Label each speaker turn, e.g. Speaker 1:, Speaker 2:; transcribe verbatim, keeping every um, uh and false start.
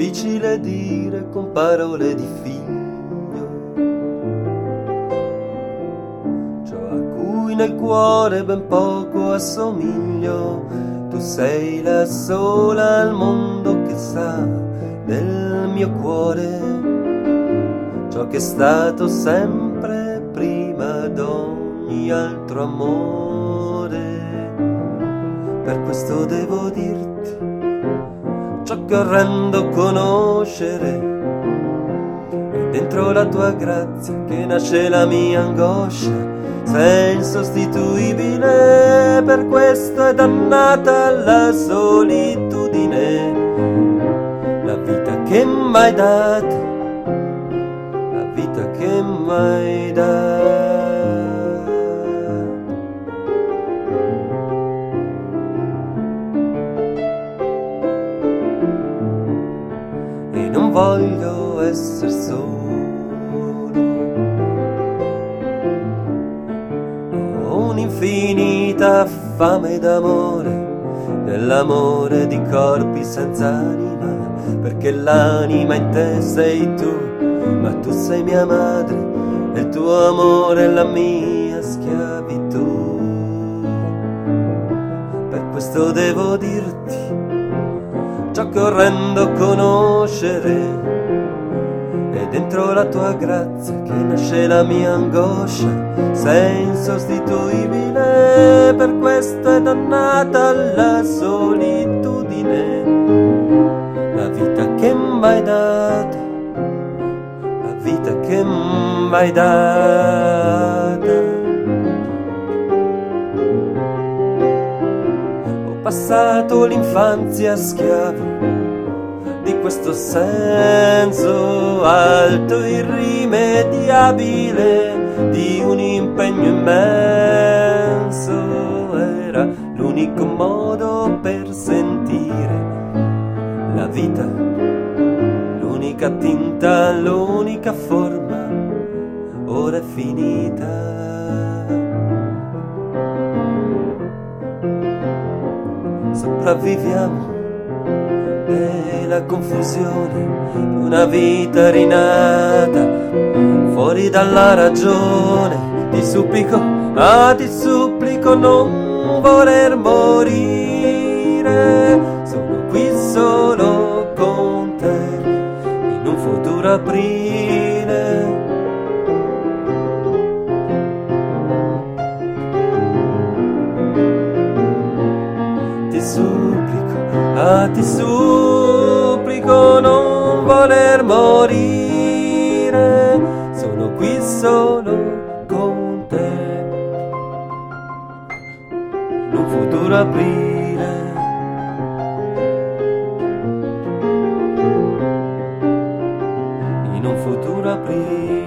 Speaker 1: difficile dire con parole di figlio, ciò a cui nel cuore ben poco assomiglio. Tu sei la sola al mondo che sa del mio cuore ciò che è stato sempre prima d'ogni altro amore. Per questo devo dirti ciò che orrendo conoscere, e dentro la tua grazia che nasce la mia angoscia. Sei insostituibile, per questo è dannata la solitudine. La vita che m'hai dato, la vita che m'hai dato. E non voglio essere solo, un'infinita fame d'amore, dell'amore di corpi senza anima, perché l'anima in te sei tu, ma tu sei mia madre, e il tuo amore è la mia schiavitù. Per questo devo dirti ciò che orrendo conoscere, e dentro la tua grazia che nasce la mia angoscia. Sei insostituibile, per questo è dannata la solitudine. La vita che m'hai dato, la vita che m'hai data. Ho passato l'infanzia schiavo di questo senso alto, irrimediabile, di un impegno immenso. Era l'unico modo per sentire la vita, l'unica tinta, l'unica forma, ora è finita. Sopravviviamo nella confusione di una vita rinata, fuori dalla ragione. Ti supplico, ah ti supplico, non voler morire. Sono qui solo con te, in un futuro aprile. Ti supplico, ah ti supplico, non voler morire. Sono qui solo con te, in un futuro aprile. In un futuro aprile.